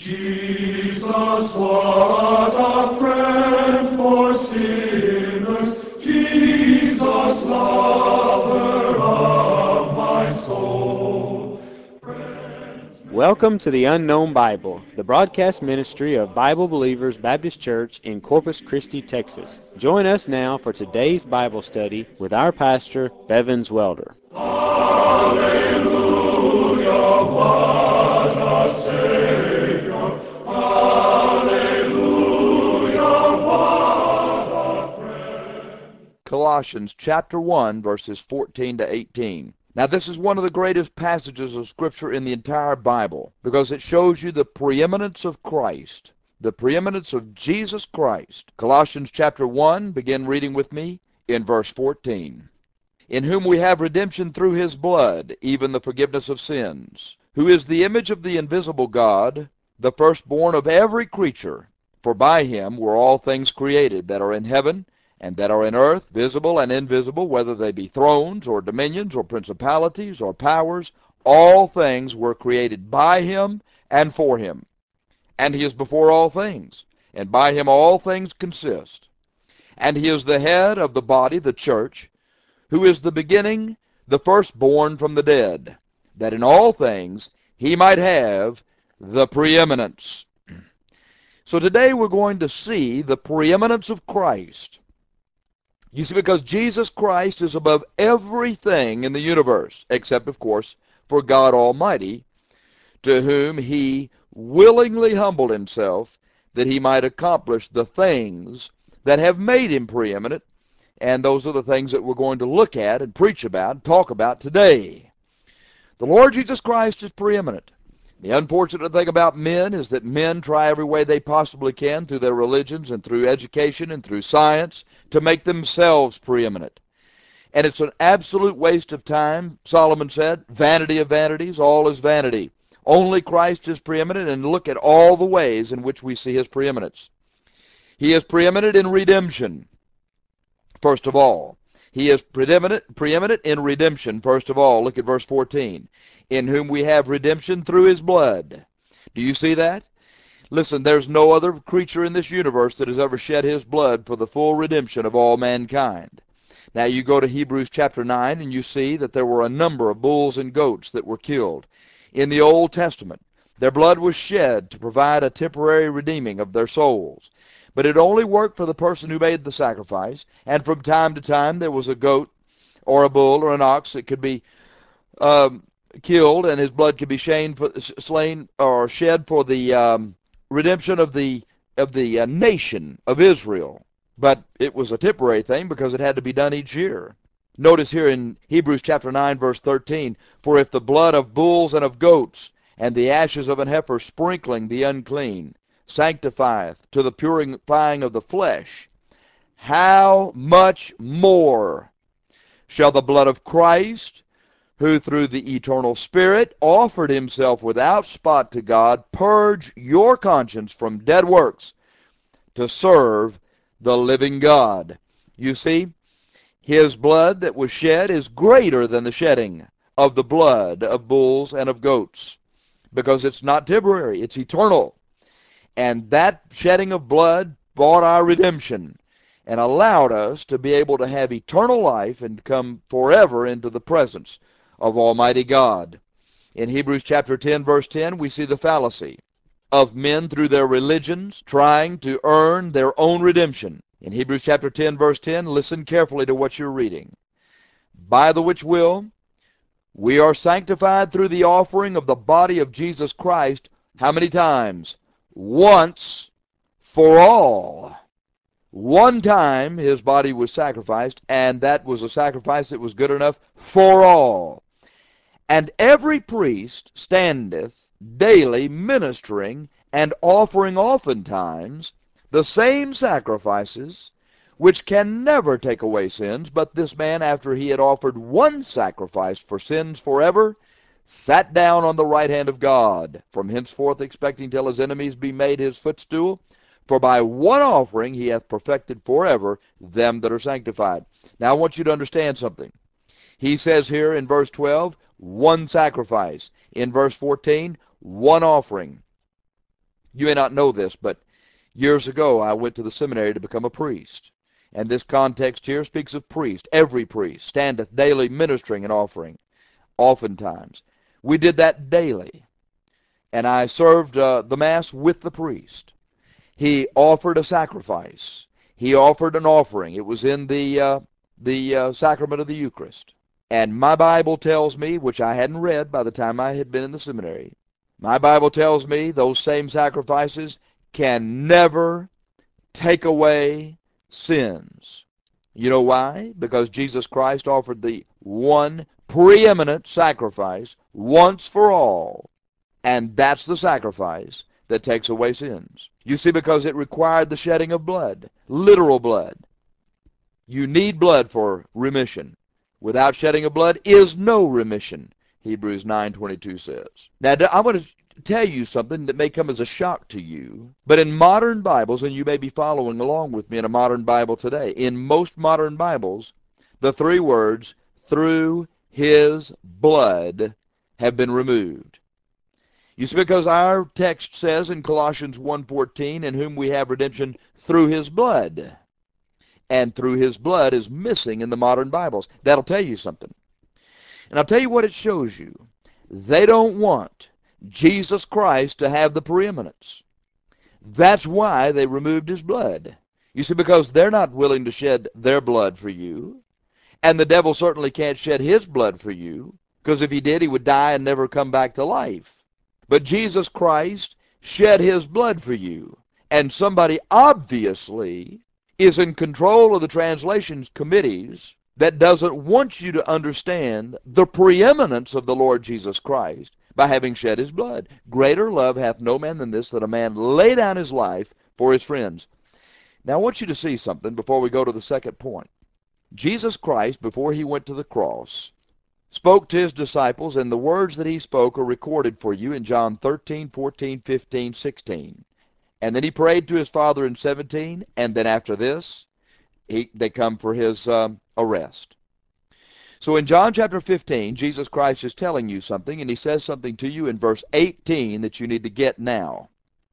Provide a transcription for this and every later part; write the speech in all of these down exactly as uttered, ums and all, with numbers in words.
Jesus, what a friend for sinners, Jesus, lover of my soul. Welcome to the Unknown Bible, the broadcast ministry of Bible Believers Baptist Church in Corpus Christi, Texas. Join us now for today's Bible study with our pastor, Bevins Welder. Hallelujah, what a Savior. Hallelujah, what a friend. Colossians chapter one, verses fourteen to eighteen. Now this is one of the greatest passages of Scripture in the entire Bible because it shows you the preeminence of Christ, the preeminence of Jesus Christ. Colossians chapter one, begin reading with me in verse fourteen. In whom we have redemption through his blood, even the forgiveness of sins, who is the image of the invisible God, the firstborn of every creature. For by him were all things created that are in heaven and that are in earth, visible and invisible, whether they be thrones or dominions or principalities or powers. All things were created by him and for him. And he is before all things, and by him all things consist. And he is the head of the body, the church, who is the beginning, the firstborn from the dead, that in all things he might have the preeminence. So today we're going to see the preeminence of Christ. You see, because Jesus Christ is above everything in the universe, except, of course, for God Almighty, to whom he willingly humbled himself that he might accomplish the things that have made him preeminent. And those are the things that we're going to look at and preach about and talk about today. The Lord Jesus Christ is preeminent. The unfortunate thing about men is that men try every way they possibly can through their religions and through education and through science to make themselves preeminent. And it's an absolute waste of time. Solomon said, vanity of vanities, all is vanity. Only Christ is preeminent, and look at all the ways in which we see his preeminence. He is preeminent in redemption, first of all. He is preeminent, preeminent in redemption, first of all. Look at verse fourteen. In whom we have redemption through his blood. Do you see that? Listen, there's no other creature in this universe that has ever shed his blood for the full redemption of all mankind. Now you go to Hebrews chapter nine and you see that there were a number of bulls and goats that were killed in the Old Testament. Their blood was shed to provide a temporary redeeming of their souls. But it only worked for the person who made the sacrifice, and from time to time there was a goat or a bull or an ox that could be um, killed, and his blood could be slain for, slain or shed for the um, redemption of the of the uh, nation of Israel. But it was a temporary thing because it had to be done each year. Notice here in Hebrews chapter nine, verse thirteen, for if the blood of bulls and of goats and the ashes of an heifer sprinkling the unclean sanctifieth to the purifying of the flesh, how much more shall the blood of Christ, who through the eternal Spirit offered himself without spot to God, purge your conscience from dead works to serve the living God. You see, his blood that was shed is greater than the shedding of the blood of bulls and of goats, because it's not temporary, it's eternal. And that shedding of blood bought our redemption and allowed us to be able to have eternal life and come forever into the presence of Almighty God. In Hebrews chapter ten, verse ten, we see the fallacy of men through their religions trying to earn their own redemption. In Hebrews chapter ten, verse ten, listen carefully to what you're reading. By the which will we are sanctified through the offering of the body of Jesus Christ. How many times? Once for all. One time his body was sacrificed, and that was a sacrifice that was good enough for all. And every priest standeth daily ministering and offering oftentimes the same sacrifices, which can never take away sins. But this man, after he had offered one sacrifice for sins forever, sat down on the right hand of God, from henceforth expecting till his enemies be made his footstool. For by one offering he hath perfected forever them that are sanctified. Now I want you to understand something. He says here in verse twelve, one sacrifice. In verse fourteen, one offering. You may not know this, but years ago I went to the seminary to become a priest. And this context here speaks of priest. Every priest standeth daily ministering and offering, oftentimes. We did that daily. And I served uh, the Mass with the priest. He offered a sacrifice. He offered an offering. It was in the, uh, the uh, sacrament of the Eucharist. And my Bible tells me, which I hadn't read by the time I had been in the seminary, my Bible tells me those same sacrifices can never take away sins. You know why? Because Jesus Christ offered the one preeminent sacrifice once for all. And that's the sacrifice that takes away sins. You see, because it required the shedding of blood, literal blood. You need blood for remission. Without shedding of blood is no remission, Hebrews nine twenty-two says. Now, I'm going to tell you something that may come as a shock to you, but in modern Bibles, and you may be following along with me in a modern Bible today, in most modern Bibles, the three words, through his blood, have been removed. You see, because our text says in Colossians one fourteen, in whom we have redemption through his blood. And through his blood is missing in the modern Bibles. That'll tell you something. And I'll tell you what it shows you. They don't want Jesus Christ to have the preeminence. That's why they removed his blood. You see, because they're not willing to shed their blood for you. And the devil certainly can't shed his blood for you, because if he did, he would die and never come back to life. But Jesus Christ shed his blood for you. And somebody obviously is in control of the translations committees that doesn't want you to understand the preeminence of the Lord Jesus Christ by having shed his blood. Greater love hath no man than this, that a man lay down his life for his friends. Now I want you to see something before we go to the second point. Jesus Christ, before he went to the cross, spoke to his disciples, and the words that he spoke are recorded for you in John thirteen, fourteen, fifteen, sixteen. And then he prayed to his Father in seventeen, and then after this, he, they come for his um, arrest. So in John chapter fifteen, Jesus Christ is telling you something, and he says something to you in verse eighteen that you need to get now.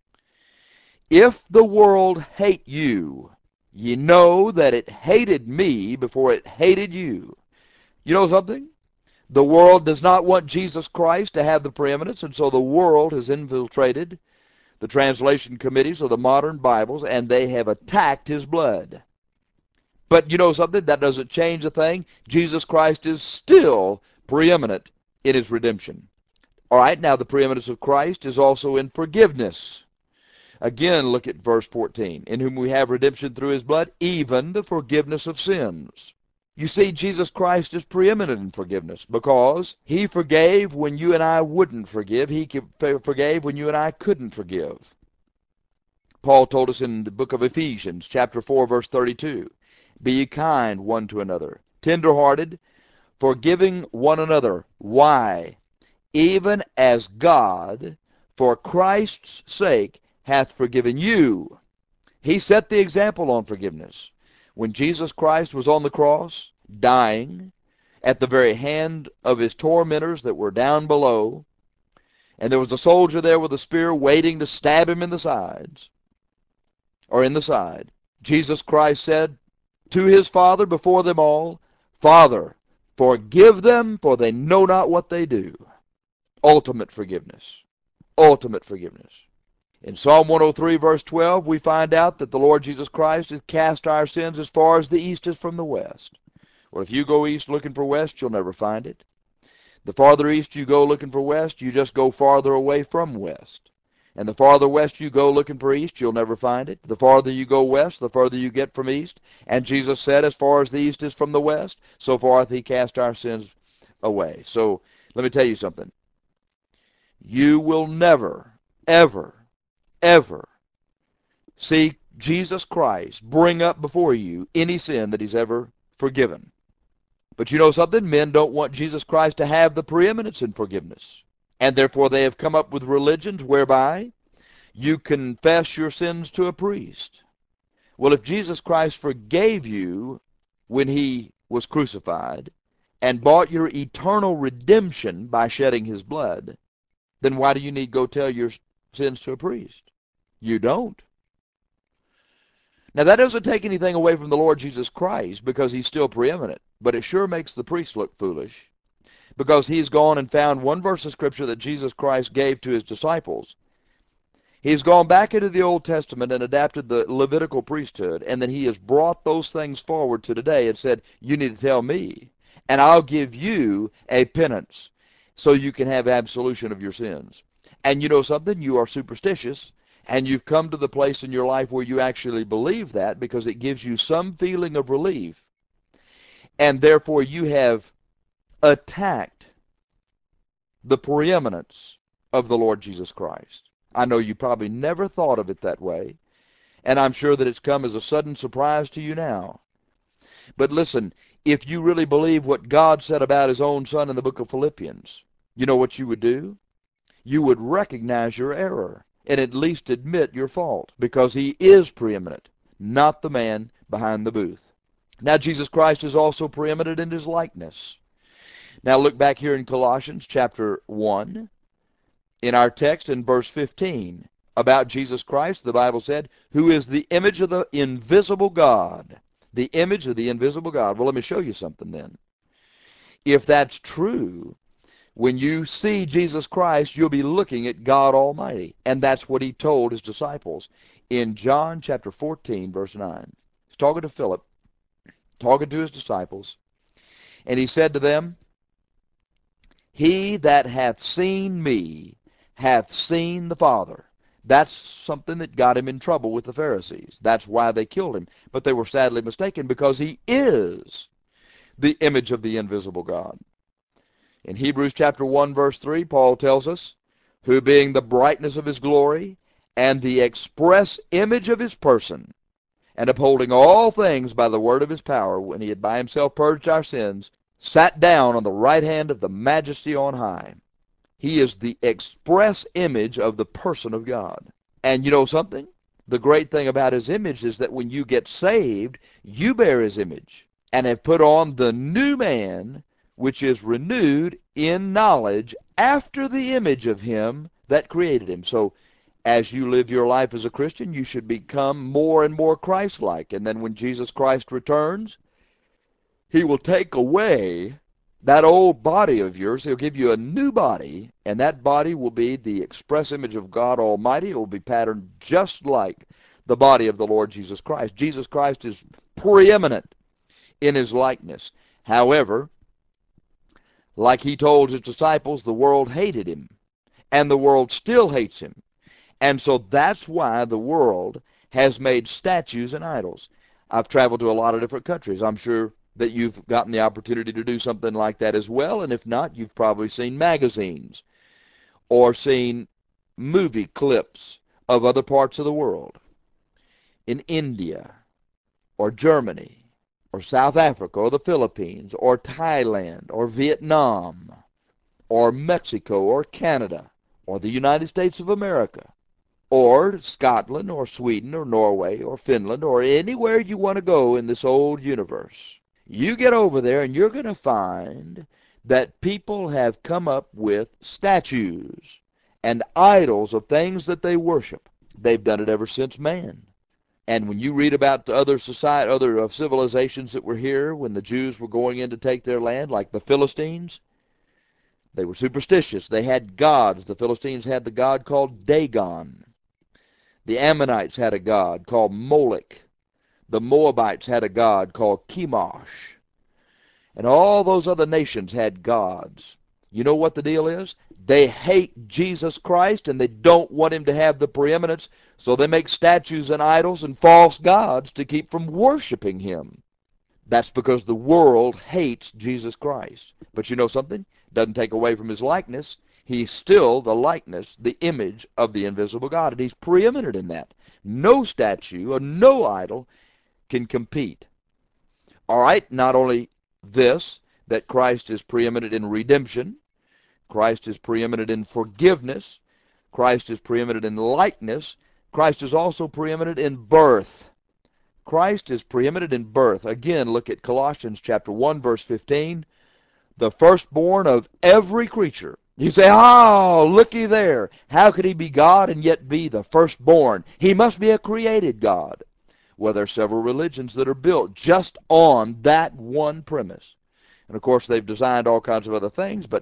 If the world hate you, ye know that it hated me before it hated you. You know something? The world does not want Jesus Christ to have the preeminence, and so the world has infiltrated the translation committees of the modern Bibles, and they have attacked his blood. But you know something? That doesn't change a thing. Jesus Christ is still preeminent in his redemption. All right, now the preeminence of Christ is also in forgiveness. Again, look at verse fourteen. In whom we have redemption through his blood, even the forgiveness of sins. You see, Jesus Christ is preeminent in forgiveness because he forgave when you and I wouldn't forgive. He forgave when you and I couldn't forgive. Paul told us in the book of Ephesians, chapter four, verse thirty-two, be ye kind one to another, tender-hearted, forgiving one another. Why? Even as God, for Christ's sake, hath forgiven you. He set the example on forgiveness. When Jesus Christ was on the cross, dying, at the very hand of his tormentors that were down below, and there was a soldier there with a spear waiting to stab him in the sides, or in the side, Jesus Christ said to his Father before them all, Father, forgive them, for they know not what they do. Ultimate forgiveness. Ultimate forgiveness. In Psalm one oh three, verse twelve, we find out that the Lord Jesus Christ has cast our sins as far as the east is from the west. Well, if you go east looking for west, you'll never find it. The farther east you go looking for west, you just go farther away from west. And the farther west you go looking for east, you'll never find it. The farther you go west, the further you get from east. And Jesus said, as far as the east is from the west, so far hath he cast our sins away. So let me tell you something. You will never, ever, ever see Jesus Christ bring up before you any sin that he's ever forgiven. But you know something? Men don't want Jesus Christ to have the preeminence in forgiveness. And therefore they have come up with religions whereby you confess your sins to a priest. Well, if Jesus Christ forgave you when he was crucified and bought your eternal redemption by shedding his blood, then why do you need to go tell your sins to a priest? You don't. Now, that doesn't take anything away from the Lord Jesus Christ, because he's still preeminent, but it sure makes the priest look foolish, because he's gone and found one verse of Scripture that Jesus Christ gave to his disciples. He's gone back into the Old Testament and adapted the Levitical priesthood, and then he has brought those things forward to today and said, you need to tell me, and I'll give you a penance so you can have absolution of your sins. And you know something? You are superstitious, and you've come to the place in your life where you actually believe that, because it gives you some feeling of relief, and therefore you have attacked the preeminence of the Lord Jesus Christ. I know you probably never thought of it that way, and I'm sure that it's come as a sudden surprise to you now. But listen, if you really believe what God said about his own Son in the book of Philippians, you know what you would do? You would recognize your error and at least admit your fault, because he is preeminent, not the man behind the booth. Now, Jesus Christ is also preeminent in his likeness. Now, look back here in Colossians chapter one. In our text in verse fifteen, about Jesus Christ, the Bible said, who is the image of the invisible God. The image of the invisible God. Well, let me show you something then. If that's true, when you see Jesus Christ, you'll be looking at God Almighty. And that's what he told his disciples in John chapter fourteen, verse nine. He's talking to Philip, talking to his disciples, and he said to them, he that hath seen me hath seen the Father. That's something that got him in trouble with the Pharisees. That's why they killed him. But they were sadly mistaken, because he is the image of the invisible God. In Hebrews chapter one, verse three, Paul tells us, who being the brightness of his glory and the express image of his person, and upholding all things by the word of his power, when he had by himself purged our sins, sat down on the right hand of the majesty on high. He is the express image of the person of God. And you know something? The great thing about his image is that when you get saved, you bear his image and have put on the new man, which is renewed in knowledge after the image of him that created him. So as you live your life as a Christian, you should become more and more Christ-like. And then when Jesus Christ returns, he will take away that old body of yours. He'll give you a new body, and that body will be the express image of God Almighty. It will be patterned just like the body of the Lord Jesus Christ. Jesus Christ is preeminent in his likeness. However, like he told his disciples, the world hated him, and the world still hates him. And so that's why the world has made statues and idols. I've traveled to a lot of different countries. I'm sure that you've gotten the opportunity to do something like that as well, and if not, you've probably seen magazines or seen movie clips of other parts of the world. In India or Germany or South Africa or the Philippines or Thailand or Vietnam or Mexico or Canada or the United States of America or Scotland or Sweden or Norway or Finland or anywhere you want to go in this old universe. You get over there and you're going to find that people have come up with statues and idols of things that they worship. They've done it ever since man. And when you read about the other society, other uh, civilizations that were here when the Jews were going in to take their land, like the Philistines, they were superstitious. They had gods. The Philistines had the god called Dagon. The Ammonites had a god called Moloch. The Moabites had a god called Chemosh. And all those other nations had gods. You know what the deal is? They hate Jesus Christ, and they don't want him to have the preeminence, so they make statues and idols and false gods to keep from worshiping him. That's because the world hates Jesus Christ. But you know something? Doesn't take away from his likeness. He's still the likeness, the image of the invisible God, and he's preeminent in that. No statue or no idol can compete. All right, not only this, that Christ is preeminent in redemption, Christ is preeminent in forgiveness, Christ is preeminent in likeness, Christ is also preeminent in birth. Christ is preeminent in birth. Again, look at Colossians chapter one, verse fifteen. The firstborn of every creature You say, oh, looky there. How could he be God and yet be the firstborn? He must be a created God. Well, there are several religions that are built just on that one premise. And of course, they've designed all kinds of other things, but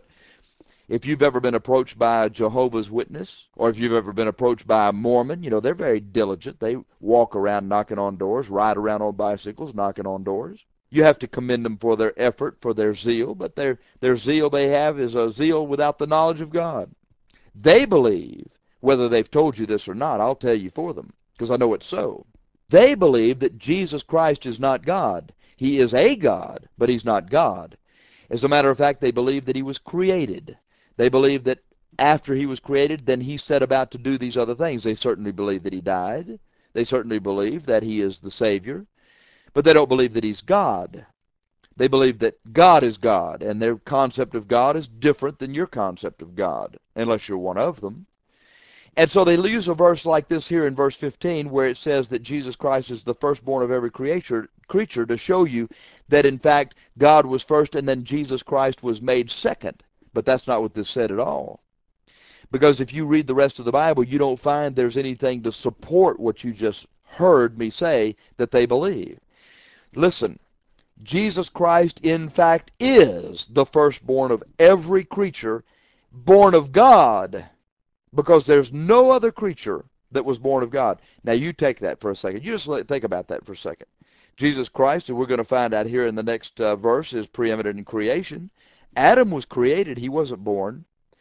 if you've ever been approached by a Jehovah's Witness, or if you've ever been approached by a Mormon, you know, they're very diligent. They walk around knocking on doors, ride around on bicycles, knocking on doors. You have to commend them for their effort, for their zeal, but their, their zeal they have is a zeal without the knowledge of God. They believe, whether they've told you this or not, I'll tell you for them, because I know it's so. They believe that Jesus Christ is not God. He is a God, but he's not God. As a matter of fact, they believe that he was created. They believe that after he was created, then he set about to do these other things. They certainly believe that he died. They certainly believe that he is the Savior. But they don't believe that he's God. They believe that God is God, and their concept of God is different than your concept of God, unless you're one of them. And so they use a verse like this here in verse fifteen, where it says that Jesus Christ is the firstborn of every creature, creature to show you that, in fact, God was first and then Jesus Christ was made second. But that's not what this said at all. Because if you read the rest of the Bible, you don't find there's anything to support what you just heard me say that they believe. Listen, Jesus Christ, in fact, is the firstborn of every creature born of God, because there's no other creature that was born of God. Now, you take that for a second. You just think about that for a second. Jesus Christ, and we're going to find out here in the next uh, verse, is preeminent in creation. Adam was created. He wasn't born.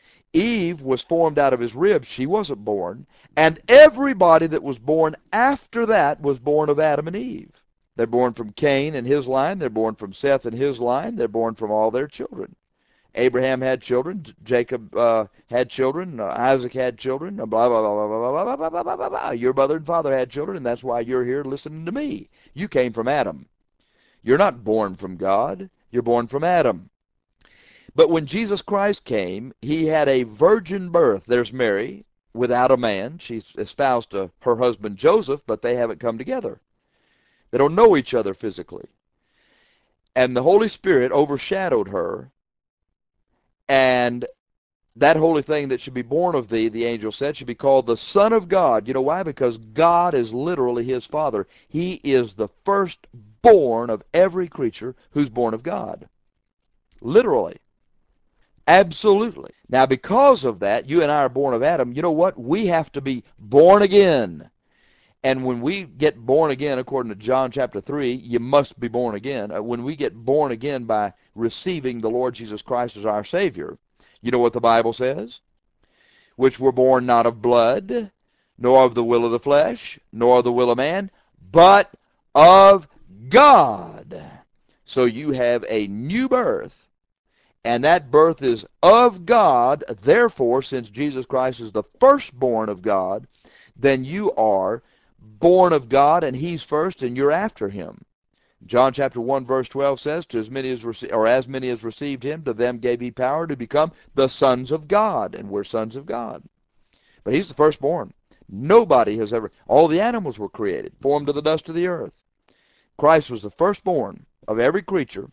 Eve was formed out of his ribs. She wasn't born. And everybody that was born after that was born of Adam and Eve. They're born from Cain and his line. They're born from Seth and his line. They're born from all their children. Abraham had children. Jacob uh, had children. Uh, Isaac had children. Blah, blah, blah, blah, blah, blah, blah, blah, blah, blah, blah. Your mother and father had children, and that's why you're here listening to me. You came from Adam. You're not born from God. You're born from Adam. But when Jesus Christ came, he had a virgin birth. There's Mary, without a man. She's espoused to her husband Joseph, but they haven't come together. They don't know each other physically. And the Holy Spirit overshadowed her, and that holy thing that should be born of thee, the angel said, should be called the Son of God. You know why? Because God is literally his Father. He is the firstborn of every creature who's born of God. Literally. Absolutely. Now, because of that, you and I are born of Adam. You know what? We have to be born again. And when we get born again, according to John chapter three, you must be born again. When we get born again by receiving the Lord Jesus Christ as our Savior, you know what the Bible says? Which were born not of blood, nor of the will of the flesh, nor of the will of man, but of God. So you have a new birth, and that birth is of God. Therefore, since Jesus Christ is the firstborn of God, then you are born of God, and he's first, and you're after him. John chapter one verse twelve says, to as many as rece- or as many as received him, to them gave he power to become the sons of God, and we're sons of God. But he's the firstborn. Nobody has ever, all the animals were created, formed of the dust of the earth. Christ was the firstborn of every creature,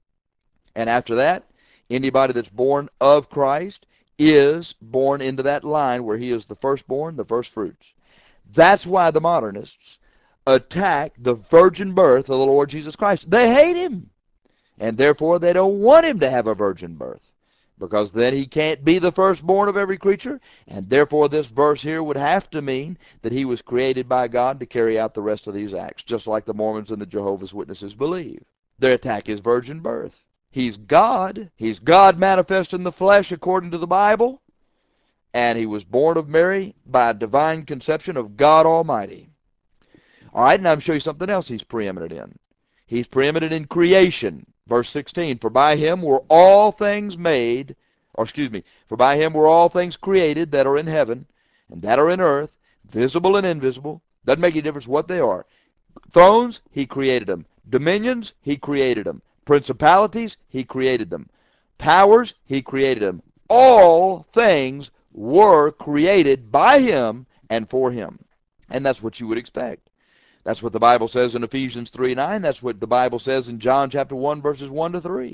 and after that, anybody that's born of Christ is born into that line where he is the firstborn, the first fruits. That's why the modernists attack the virgin birth of the Lord Jesus Christ. They hate him, and therefore they don't want him to have a virgin birth, because then he can't be the firstborn of every creature, and therefore this verse here would have to mean that he was created by God to carry out the rest of these acts, just like the Mormons and the Jehovah's Witnesses believe. Their attack is virgin birth. He's God. He's God manifest in the flesh according to the Bible, and he was born of Mary by a divine conception of God Almighty. All right, now I'm show you something else he's preeminent in. He's preeminent in creation. Verse sixteen, for by him were all things made, or excuse me, for by him were all things created that are in heaven and that are in earth, visible and invisible. Doesn't make any difference what they are. Thrones, he created them. Dominions, he created them. Principalities, he created them. Powers, he created them. All things were created by him and for him. And that's what you would expect. That's what the Bible says in Ephesians three nine. That's what the Bible says in John chapter one, verses one to three.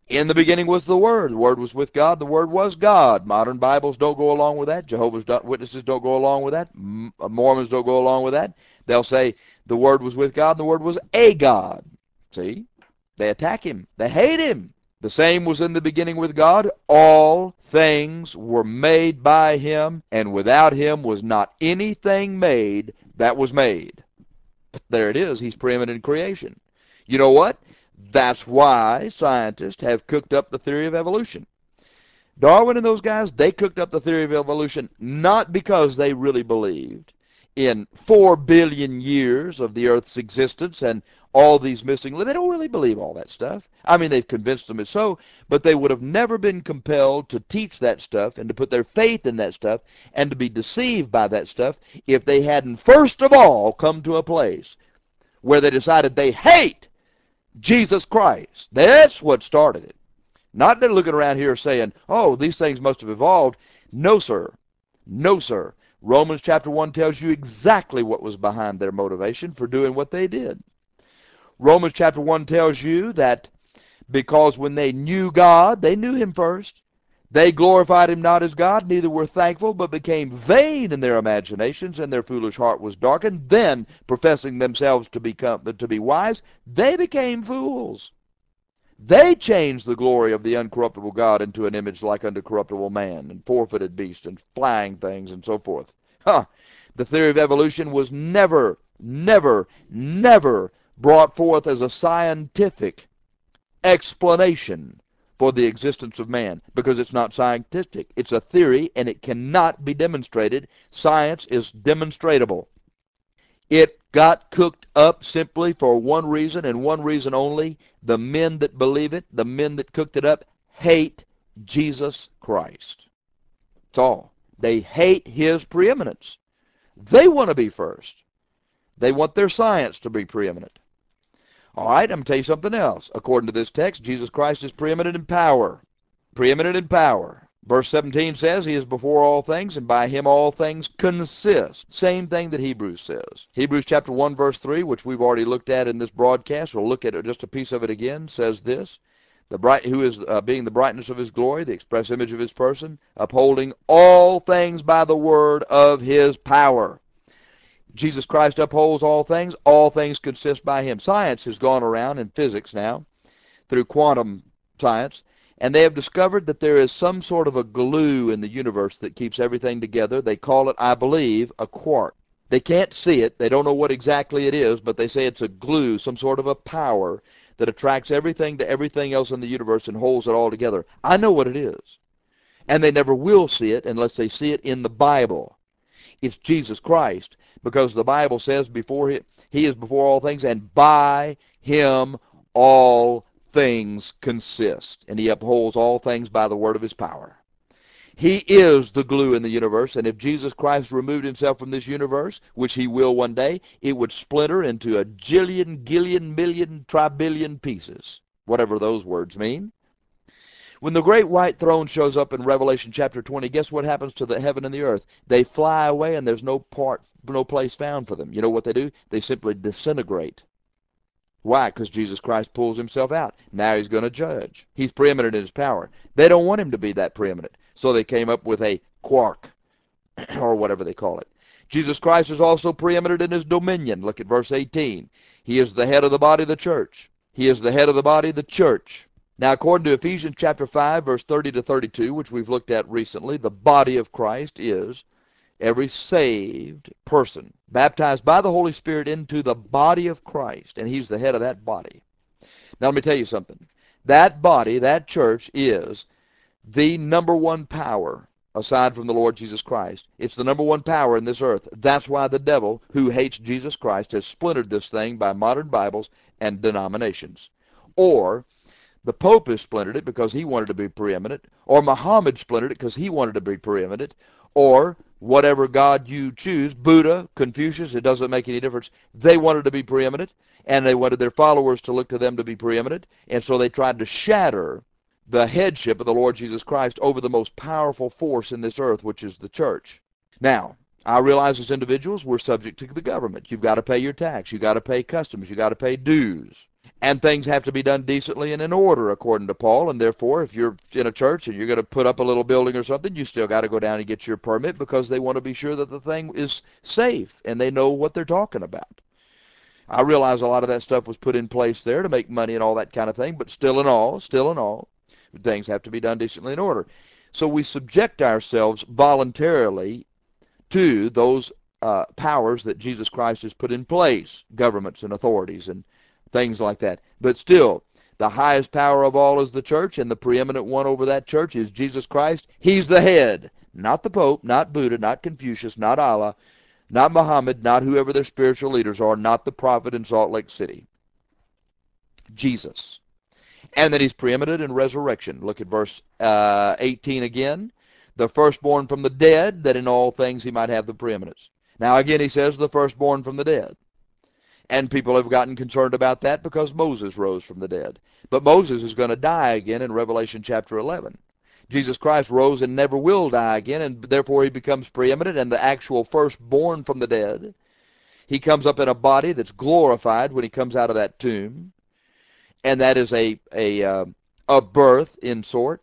In the beginning was the Word. The Word was with God. The Word was God. Modern Bibles don't go along with that. Jehovah's Witnesses don't go along with that. Mormons don't go along with that. They'll say the Word was with God. The Word was a God. See? They attack him. They hate him. The same was in the beginning with God. All things were made by him, and without him was not anything made that was made. There it is. He's preeminent in creation. You know what? That's why scientists have cooked up the theory of evolution. Darwin and those guys, they cooked up the theory of evolution not because they really believed in four billion years of the Earth's existence and all these missing. They don't really believe all that stuff. I mean, they've convinced them it's so, but they would have never been compelled to teach that stuff and to put their faith in that stuff and to be deceived by that stuff if they hadn't first of all come to a place where they decided they hate Jesus Christ. That's what started it. Not they're looking around here saying, oh, these things must have evolved. No, sir. No, sir. Romans chapter one tells you exactly what was behind their motivation for doing what they did. Romans chapter one tells you that because when they knew God, they knew him first. They glorified him not as God, neither were thankful, but became vain in their imaginations, and their foolish heart was darkened. Then, professing themselves to become to be wise, they became fools. They changed the glory of the uncorruptible God into an image like unto corruptible man, and four-footed beasts, and flying things, and so forth. Huh. The theory of evolution was never, never, never brought forth as a scientific explanation for the existence of man, because it's not scientific. It's a theory, and it cannot be demonstrated. Science is demonstratable. It got cooked up simply for one reason and one reason only. The men that believe it, the men that cooked it up, hate Jesus Christ. That's all. They hate his preeminence. They want to be first. They want their science to be preeminent. All right, I'm going to tell you something else. According to this text, Jesus Christ is preeminent in power. Preeminent in power. Verse seventeen says, he is before all things, and by him all things consist. Same thing that Hebrews says. Hebrews chapter one, verse three, which we've already looked at in this broadcast, we'll look at just a piece of it again, says this, the bright, who is uh, being the brightness of his glory, the express image of his person, upholding all things by the word of his power. Jesus Christ upholds all things. All things consist by him. Science has gone around in physics now, through quantum science, and they have discovered that there is some sort of a glue in the universe that keeps everything together. They call it, I believe, a quark. They can't see it. They don't know what exactly it is, but they say it's a glue, some sort of a power that attracts everything to everything else in the universe and holds it all together. I know what it is. And they never will see it unless they see it in the Bible. It's Jesus Christ, because the Bible says before he, he is before all things, and by him all things consist, and he upholds all things by the word of his power. He is the glue in the universe, and if Jesus Christ removed himself from this universe, which he will one day, it would splinter into a jillion, gillion, million, tribillion pieces, whatever those words mean. When the great white throne shows up in Revelation chapter twenty, guess what happens to the heaven and the earth? They fly away, and there's no part, no place found for them. You know what they do? They simply disintegrate. Why? Because Jesus Christ pulls himself out. Now he's going to judge. He's preeminent in his power. They don't want him to be that preeminent, so they came up with a quark, or whatever they call it. Jesus Christ is also preeminent in his dominion. Look at verse eighteen. He is the head of the body of the church. He is the head of the body of the church. Now, according to Ephesians chapter five, verse thirty to thirty-two, which we've looked at recently, the body of Christ is every saved person baptized by the Holy Spirit into the body of Christ, and he's the head of that body. Now, let me tell you something. That body, that church, is the number one power aside from the Lord Jesus Christ. It's the number one power in this earth. That's why the devil, who hates Jesus Christ, has splintered this thing by modern Bibles and denominations. Or the Pope has splintered it because he wanted to be preeminent, or Muhammad splintered it because he wanted to be preeminent, or whatever God you choose, Buddha, Confucius, it doesn't make any difference. They wanted to be preeminent, and they wanted their followers to look to them to be preeminent, and so they tried to shatter the headship of the Lord Jesus Christ over the most powerful force in this earth, which is the church. Now, I realize as individuals, we're subject to the government. You've got to pay your tax. You've got to pay customs. You've got to pay dues. And things have to be done decently and in order, according to Paul. And therefore, if you're in a church and you're going to put up a little building or something, you still got to go down and get your permit because they want to be sure that the thing is safe and they know what they're talking about. I realize a lot of that stuff was put in place there to make money and all that kind of thing, but still in all, still in all, things have to be done decently in order. So we subject ourselves voluntarily to those uh, powers that Jesus Christ has put in place, governments and authorities and things like that. But still, the highest power of all is the church, and the preeminent one over that church is Jesus Christ. He's the head, not the Pope, not Buddha, not Confucius, not Allah, not Muhammad, not whoever their spiritual leaders are, not the prophet in Salt Lake City. Jesus. And that he's preeminent in resurrection. Look at verse uh, eighteen again. The firstborn from the dead, that in all things he might have the preeminence. Now again he says the firstborn from the dead. And people have gotten concerned about that because Moses rose from the dead. But Moses is going to die again in Revelation chapter eleven. Jesus Christ rose and never will die again, and therefore he becomes preeminent and the actual firstborn from the dead. He comes up in a body that's glorified when he comes out of that tomb, and that is a a uh, a birth in sort.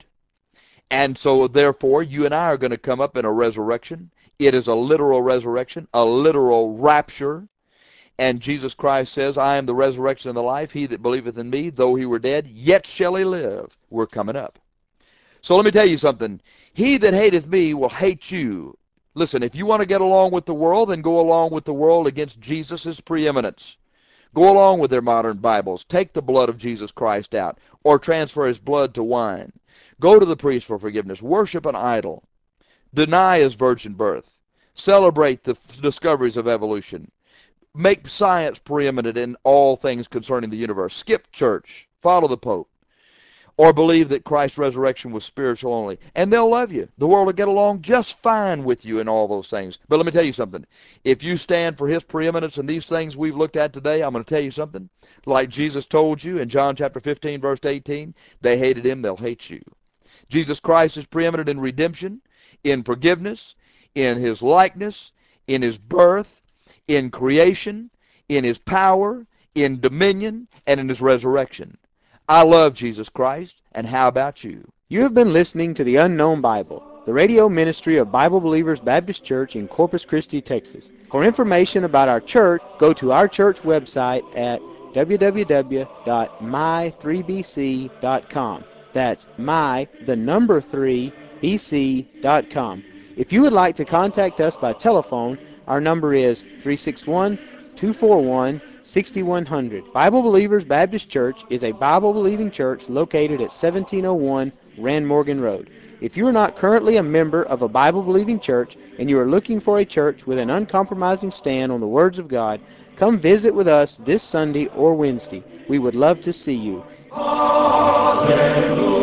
And so therefore you and I are going to come up in a resurrection. It is a literal resurrection, a literal rapture. And Jesus Christ says, I am the resurrection and the life. He that believeth in me, though he were dead, yet shall he live. We're coming up. So let me tell you something. He that hateth me will hate you. Listen, if you want to get along with the world, then go along with the world against Jesus' preeminence. Go along with their modern Bibles. Take the blood of Jesus Christ out, or transfer his blood to wine. Go to the priest for forgiveness. Worship an idol. Deny his virgin birth. Celebrate the discoveries of evolution. Make science preeminent in all things concerning the universe. Skip church. Follow the Pope. Or believe that Christ's resurrection was spiritual only. And they'll love you. The world will get along just fine with you in all those things. But let me tell you something. If you stand for his preeminence in these things we've looked at today, I'm going to tell you something. Like Jesus told you in John chapter fifteen, verse eighteen, they hated him, they'll hate you. Jesus Christ is preeminent in redemption, in forgiveness, in his likeness, in his birth, in creation, in his power, in dominion, and in his resurrection. I love Jesus Christ, and how about you? You have been listening to The Unknown Bible, the radio ministry of Bible Believers Baptist Church in Corpus Christi, Texas. For information about our church, go to our church website at w w w dot my three b c dot com. That's my, the number three, b c dot com. If you would like to contact us by telephone, our number is three six one, two four one, six one zero zero. Bible Believers Baptist Church is a Bible-believing church located at seventeen oh one Rand Morgan Road. If you are not currently a member of a Bible-believing church and you are looking for a church with an uncompromising stand on the words of God, come visit with us this Sunday or Wednesday. We would love to see you. Hallelujah.